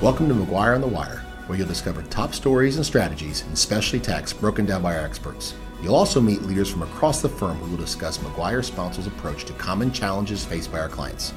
Welcome to McGuire on the Wire, where you'll discover top stories and strategies in specialty tax broken down by our experts. You'll also meet leaders from across the firm who will discuss McGuire Sponsol's approach to common challenges faced by our clients.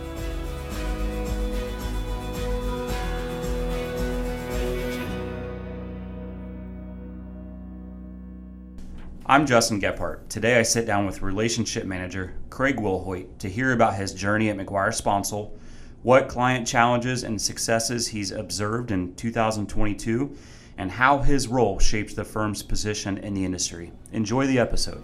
I'm Justin Gephardt. Today I sit down with Relationship Manager Craig Wilhoit to hear about his journey at McGuire Sponsol, what client challenges and successes he's observed in 2022, and how his role shapes the firm's position in the industry. Enjoy the episode.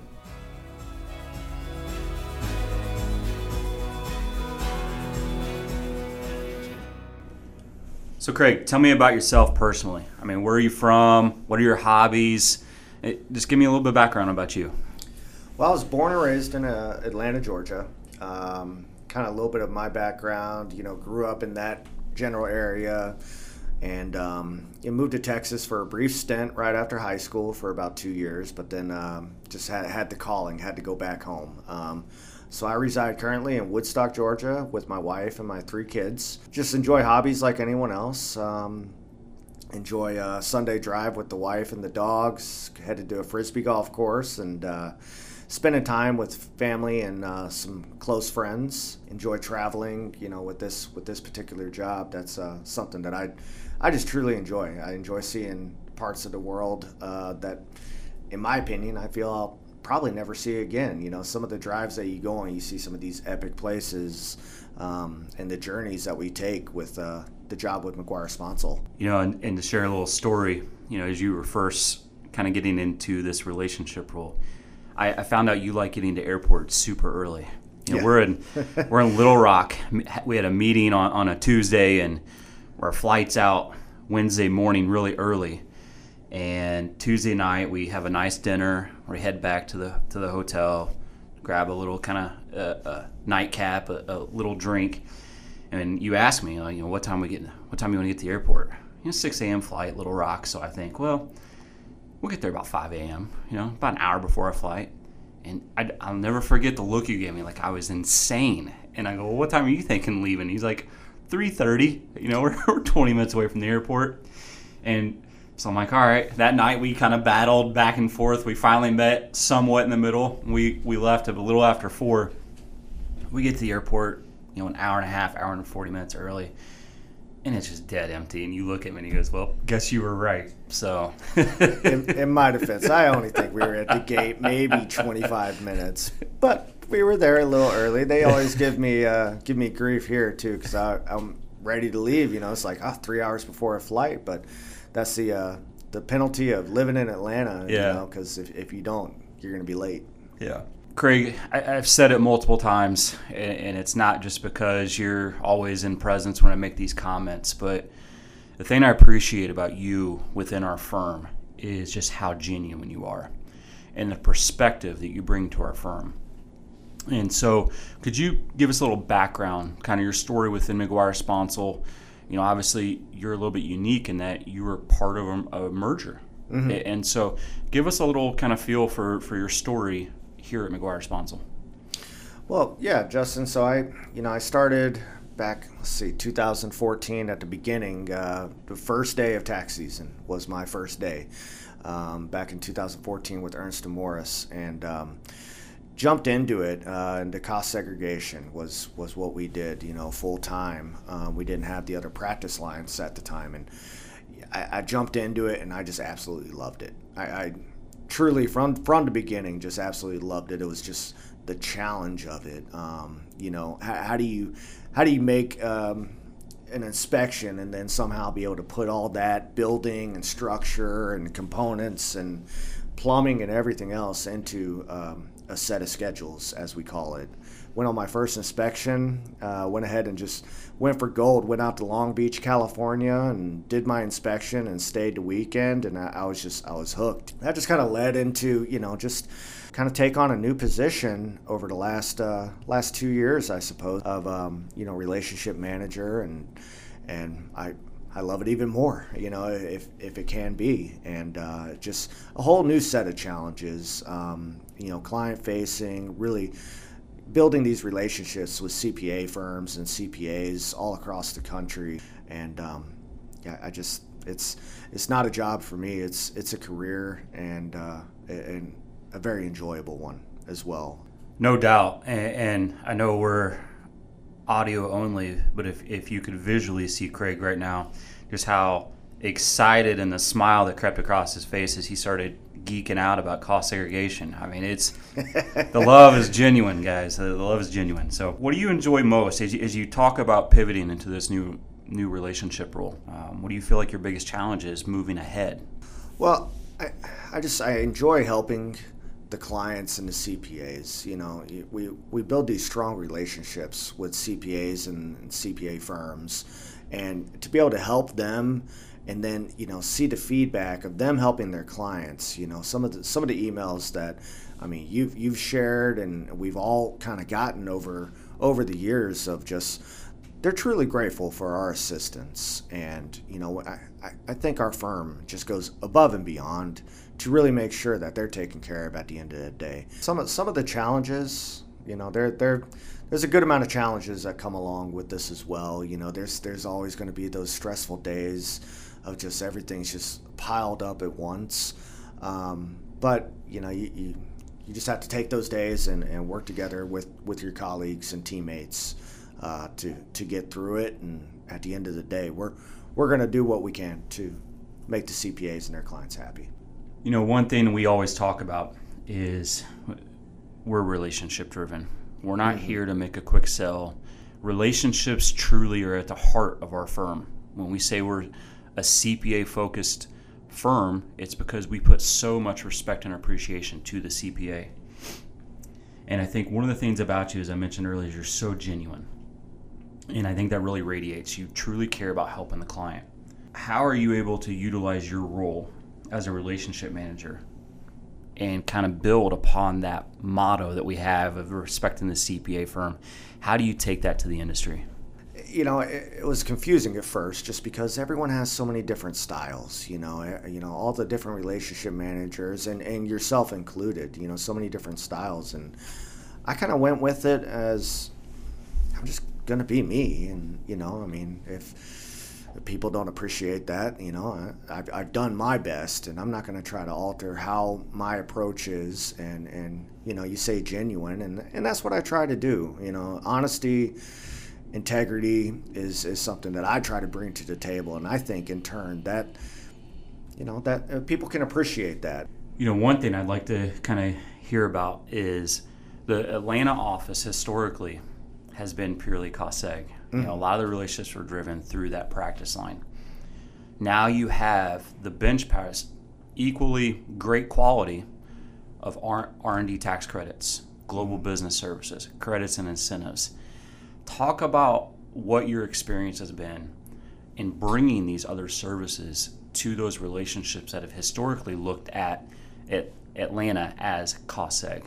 So Craig, tell me about yourself personally. I mean, where are you from? What are your hobbies? Just give me a little bit of background about you. Well, I was born and raised in Atlanta, Georgia. Kind of a little bit of my background, grew up in that general area, and moved to Texas for a brief stint right after high school for about 2 years, but then just had the calling, had to go back home. So I reside currently in Woodstock, Georgia with my wife and my 3 kids. Just enjoy hobbies like anyone else. Enjoy a Sunday drive with the wife and the dogs, headed to a Frisbee golf course, and spending time with family and some close friends. Enjoy traveling, with this particular job. That's something that I just truly enjoy. I enjoy seeing parts of the world that, in my opinion, I feel I'll probably never see again. Some of the drives that you go on, you see some of these epic places, and the journeys that we take with the job with McGuire Sponsol. And to share a little story, as you were first kind of getting into this relationship role, I found out you like getting to airports super early. Yeah. We're in Little Rock. We had a meeting on a Tuesday, and our flight's out Wednesday morning really early. And Tuesday night we have a nice dinner. We head back to the hotel, grab a little kind of nightcap, a little drink. And you ask me, what time you want to get to the airport? 6 a.m. flight, Little Rock. So I think, well, we'll get there about 5 a.m., about an hour before our flight. And I'll never forget the look you gave me, like I was insane. And I go, well, what time are you thinking leaving? He's like, 3:30. We're 20 minutes away from the airport. And so I'm like, all right. That night we kind of battled back and forth. We finally met somewhat in the middle. We left a little after 4. We get to the airport, an hour and a half, hour and 40 minutes early. And it's just dead empty. And you look at me and he goes, well, guess you were right. So in my defense, I only think we were at the gate maybe 25 minutes. But we were there a little early. They always give me grief here, too, because I'm ready to leave. It's like 3 hours before a flight. But that's the penalty of living in Atlanta, because if you don't, you're going to be late. Yeah. Craig, I've said it multiple times, and it's not just because you're always in presence when I make these comments, but the thing I appreciate about you within our firm is just how genuine you are and the perspective that you bring to our firm. And so could you give us a little background, kind of your story within McGuire Sponsol? Obviously you're a little bit unique in that you were part of a merger. Mm-hmm. And so give us a little kind of feel for your story here at McGuire Sponsol. Well, yeah, Justin. So I started back, 2014 at the beginning. The first day of tax season was my first day back in 2014 with Ernst & Morris, and jumped into it. And the cost segregation was what we did, full time. We didn't have the other practice lines at the time, and I jumped into it, and I just absolutely loved it. I truly, from the beginning, just absolutely loved it. It was just the challenge of it. How do you make an inspection and then somehow be able to put all that building and structure and components and plumbing and everything else into a set of schedules, as we call it. Went on my first inspection, went ahead and just went for gold, went out to Long Beach, California, and did my inspection and stayed the weekend, and I was hooked. That just kind of led into, just kind of take on a new position over the last 2 years, I suppose, of, relationship manager, and I love it even more, if it can be, and just a whole new set of challenges, client facing, really building these relationships with CPA firms and CPAs all across the country, and yeah, it's not a job for me. It's a career, and a very enjoyable one as well. No doubt. And I know we're audio only, but if you could visually see Craig right now, just how excited and the smile that crept across his face as he started geeking out about cost segregation. I mean, it's the love is genuine, guys. The love is genuine. So what do you enjoy most as you talk about pivoting into this new relationship role? What do you feel like your biggest challenge is moving ahead? Well, I enjoy helping the clients and the CPAs. You know, we build these strong relationships with CPAs and CPA firms, and to be able to help them, and then, you know, see the feedback of them helping their clients. You know, some of the emails that, I mean, you've shared and we've all kind of gotten over the years of just, they're truly grateful for our assistance. And, you know, I think our firm just goes above and beyond to really make sure that they're taken care of at the end of the day. Some of the challenges, you know, there's a good amount of challenges that come along with this as well. You know, there's always going to be those stressful days of just everything's just piled up at once. But, you know, you just have to take those days and work together with your colleagues and teammates to get through it. And at the end of the day, we're going to do what we can to make the CPAs and their clients happy. You know, one thing we always talk about is we're relationship driven. We're not here to make a quick sell. Relationships truly are at the heart of our firm. When we say we're a CPA focused firm, it's because we put so much respect and appreciation to the CPA. And I think one of the things about you, as I mentioned earlier, is you're so genuine. And I think that really radiates. You truly care about helping the client. How are you able to utilize your role as a relationship manager and kind of build upon that motto that we have of respecting the CPA firm? How do you take that to the industry? You know, it was confusing at first just because everyone has so many different styles, you know, all the different relationship managers and yourself included, you know, so many different styles. And I kind of went with it as I'm just going to be me. And, you know, I mean, if people don't appreciate that, you know, I've done my best, and I'm not going to try to alter how my approach is. And you know, you say genuine, and that's what I try to do. You know, honesty, integrity is something that I try to bring to the table, and I think in turn that, you know, that people can appreciate that. You know, one thing I'd like to kind of hear about is the Atlanta office historically has been purely cost seg. You know, a lot of the relationships were driven through that practice line. Now you have the bench press, equally great quality of R&D tax credits, global business services, credits and incentives. Talk about what your experience has been in bringing these other services to those relationships that have historically looked at Atlanta as cost seg.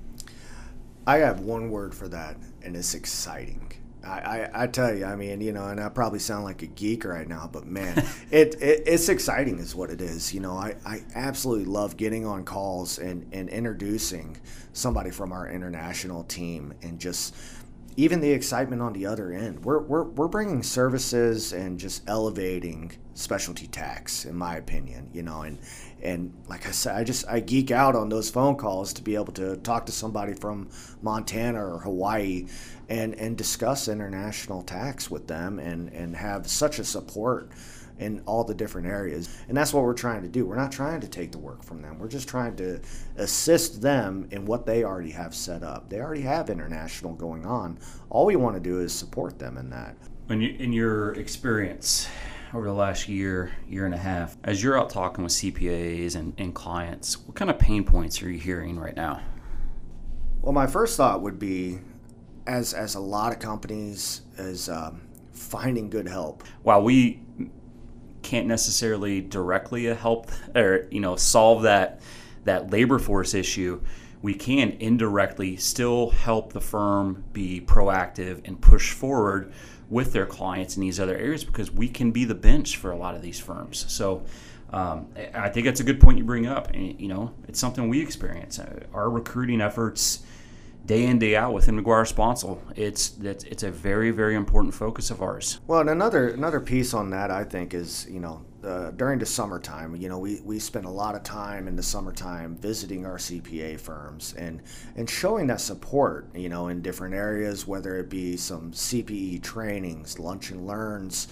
I have one word for that, and it's exciting. I tell you, I mean, you know, and I probably sound like a geek right now, but man, it's exciting is what it is. You know, I absolutely love getting on calls and introducing somebody from our international team, and just even the excitement on the other end. We're bringing services and just elevating specialty tax, in my opinion, you know, and like I said, I geek out on those phone calls to be able to talk to somebody from Montana or Hawaii and discuss international tax with them and have such a support in all the different areas. And that's what we're trying to do. We're not trying to take the work from them. We're just trying to assist them in what they already have set up. They already have international going on. All we want to do is support them in that. In your experience over the last year and a half, as you're out talking with CPAs and clients, what kind of pain points are you hearing right now? Well, my first thought would be, as a lot of companies, is finding good help. While we can't necessarily directly help or, you know, solve that labor force issue, we can indirectly still help the firm be proactive and push forward with their clients in these other areas, because we can be the bench for a lot of these firms. So I think that's a good point you bring up. And, you know, it's something we experience. Our recruiting efforts day in, day out within McGuire Sponsel. It's a very, very important focus of ours. Well, and another piece on that, I think, is, during the summertime, we spend a lot of time in the summertime visiting our CPA firms and showing that support, in different areas, whether it be some CPE trainings, lunch and learns,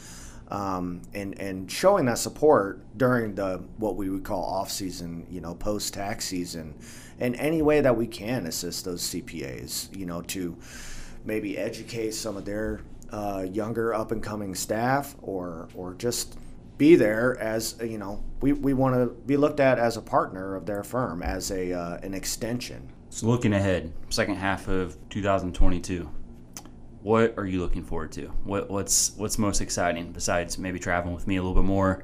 and showing that support during what we would call off season, post tax season, in any way that we can assist those CPAs, to maybe educate some of their younger up and coming staff, or just be there as we want to be looked at as a partner of their firm, as an extension. So looking ahead, second half of 2022. What are you looking forward to? What's most exciting besides maybe traveling with me a little bit more?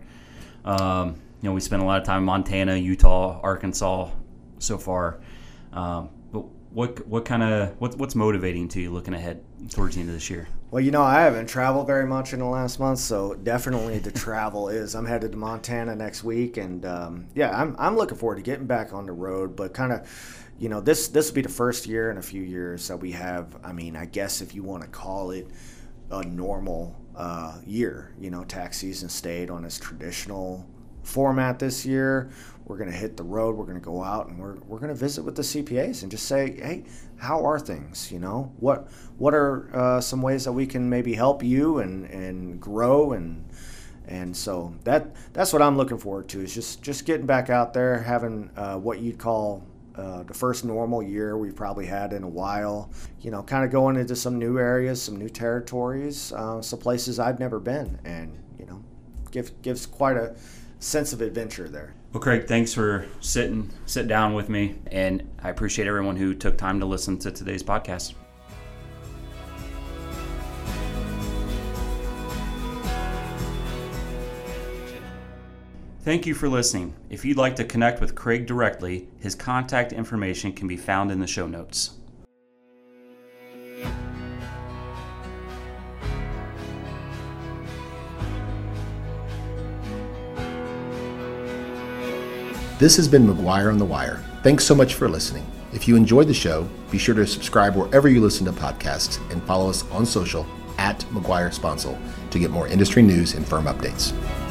We spent a lot of time in Montana, Utah, Arkansas so far. But what's motivating to you looking ahead towards the end of this year? Well, I haven't traveled very much in the last month, so definitely the travel is. I'm headed to Montana next week, and I'm looking forward to getting back on the road, but kind of. This will be the first year in a few years that we have, I guess if you want to call it a normal year. Tax season stayed on its traditional format this year. We're going to hit the road. We're going to go out, and we're going to visit with the CPAs and just say, hey, how are things? What are some ways that we can maybe help you and grow, and so that's what I'm looking forward to, is just getting back out there, having what you'd call the first normal year we've probably had in a while, kind of going into some new areas, some new territories, some places I've never been, and, gives quite a sense of adventure there. Well, Craig, thanks for sit down with me, and I appreciate everyone who took time to listen to today's podcast. Thank you for listening. If you'd like to connect with Craig directly, his contact information can be found in the show notes. This has been McGuire on the Wire. Thanks so much for listening. If you enjoyed the show, be sure to subscribe wherever you listen to podcasts and follow us on social @McGuire Sponsel to get more industry news and firm updates.